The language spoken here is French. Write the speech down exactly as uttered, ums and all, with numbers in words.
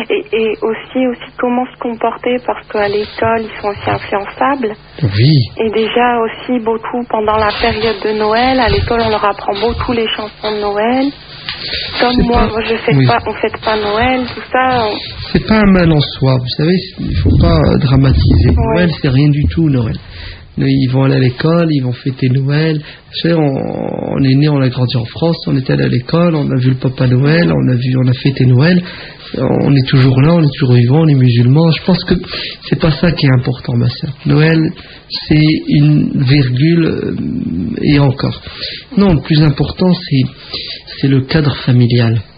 Et, et aussi, aussi comment se comporter, parce qu'à l'école, ils sont aussi influençables. Oui. Et déjà aussi beaucoup pendant la période de Noël, à l'école, on leur apprend beaucoup les chansons de Noël. Comme C'est moi, pas... je fais oui. pas, on fête pas Noël, tout ça. On... C'est pas un mal en soi, vous savez, il faut pas euh, dramatiser. Ouais. Noël, c'est rien du tout, Noël. Ils vont aller à l'école, ils vont fêter Noël. Vous savez, on, on est né, on a grandi en France, on est allé à l'école, on a vu le Papa Noël, on a vu, on a fêté Noël. On est toujours là, on est toujours vivant, on est musulmans. Je pense que c'est pas ça qui est important, ma sœur. Noël, c'est une virgule euh, et encore. Non, le plus important, c'est c'est le cadre familial.